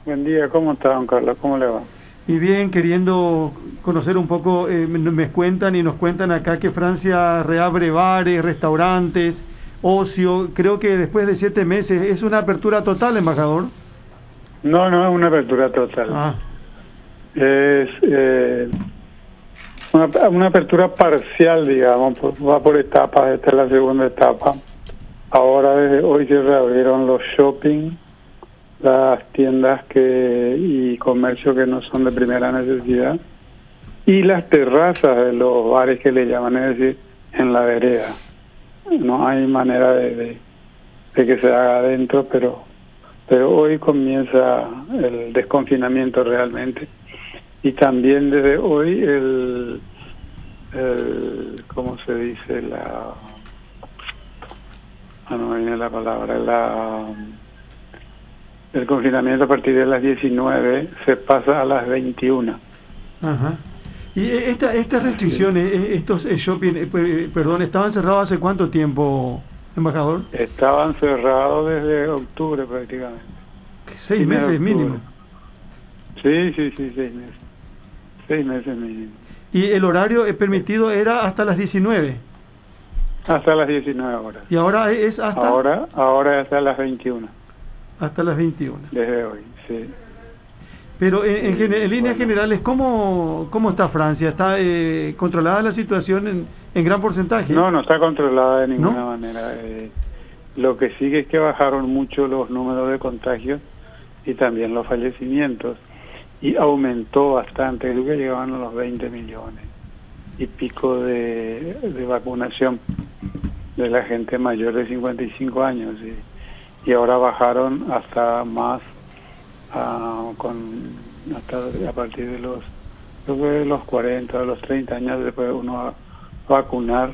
Buen día, ¿cómo está, don Carlos? ¿Cómo le va? Y bien, queriendo conocer un poco, me cuentan y nos cuentan acá que Francia reabre bares, restaurantes, ocio. Creo que después de 7 meses es una apertura total, embajador. No, no es una apertura total. Ah, Es una apertura parcial, digamos, va por etapas. Esta es la segunda etapa. Ahora, desde hoy se reabrieron los shopping, las tiendas y comercio que no son de primera necesidad, y las terrazas de los bares que le llaman, es decir, en la vereda. No hay manera de que se haga adentro, pero hoy comienza el desconfinamiento realmente, y también desde hoy ¿cómo se dice? No me viene la palabra, el confinamiento a partir de las 19 se pasa a las 21. ajá. Y estas restricciones, estos shopping, perdón, ¿estaban cerrados hace cuánto tiempo, embajador? Estaban cerrados desde octubre prácticamente. 6 meses mínimo. Sí, 6 meses. 6 meses mínimo. Y el horario permitido era hasta las 19. Hasta las 19 horas. Y ahora es hasta... Ahora hasta las 21. Hasta las 21. Desde hoy, sí. Pero en líneas generales, ¿cómo está Francia? ¿Está controlada la situación en gran porcentaje? No está controlada de ninguna ¿No? manera. Lo que sigue es que bajaron mucho los números de contagios y también los fallecimientos. Y aumentó bastante, creo que llegaban a los 20 millones y pico de vacunación de la gente mayor de 55 años. Y ahora bajaron hasta más, hasta a partir de los 40, de los 30 años después uno va a vacunar,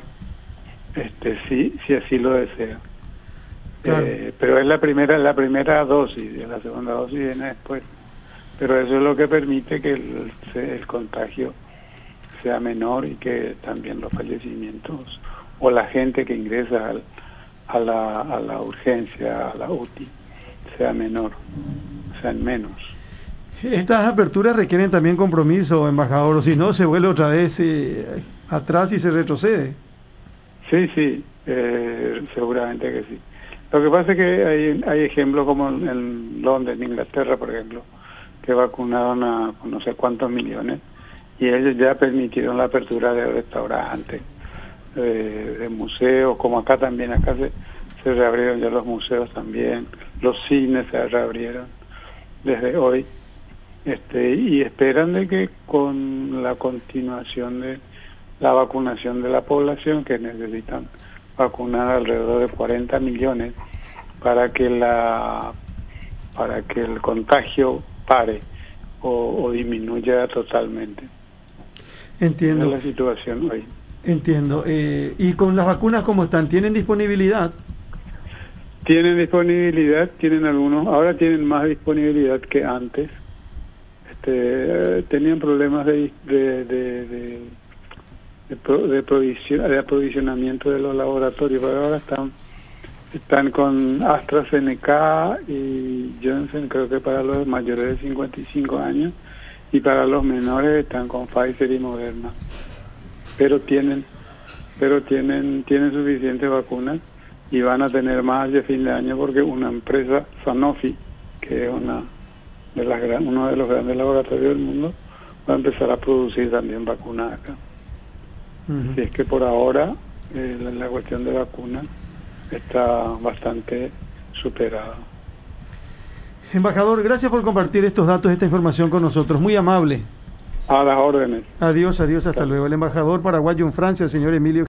si así lo desea. Claro. Pero es la primera dosis, y la segunda dosis viene después. Pero eso es lo que permite que el contagio sea menor y que también los fallecimientos o la gente que ingresa a la urgencia, a la UTI, sea menor, sean menos. Estas aperturas requieren también compromiso, embajador, o si no se vuelve otra vez atrás y se retrocede. Sí, seguramente que sí. Lo que pasa es que hay ejemplos como en Londres, en Inglaterra, por ejemplo, que vacunaron a no sé cuántos millones, y ellos ya permitieron la apertura de restaurantes, de museos, como acá también. Acá se reabrieron ya los museos también, los cines se reabrieron desde hoy, y esperan de que con la continuación de la vacunación de la población, que necesitan vacunar alrededor de 40 millones para que el contagio pare o disminuya totalmente. Entiendo. Esa es la situación hoy. Entiendo. ¿Y con las vacunas cómo están? ¿Tienen disponibilidad? Tienen disponibilidad, tienen algunos, ahora tienen más disponibilidad que antes. Tenían problemas de aprovisionamiento de los laboratorios, pero ahora están con AstraZeneca y Johnson, creo que para los mayores de 55 años, y para los menores están con Pfizer y Moderna. Pero tienen suficientes vacunas y van a tener más de fin de año, porque una empresa, Sanofi, que es uno de los grandes laboratorios del mundo, va a empezar a producir también vacunas acá. Uh-huh. Así es que por ahora la cuestión de vacunas está bastante superada. Embajador, gracias por compartir estos datos, esta información con nosotros. Muy amable. A las órdenes. Adiós, hasta luego. El embajador paraguayo en Francia, el señor Emilio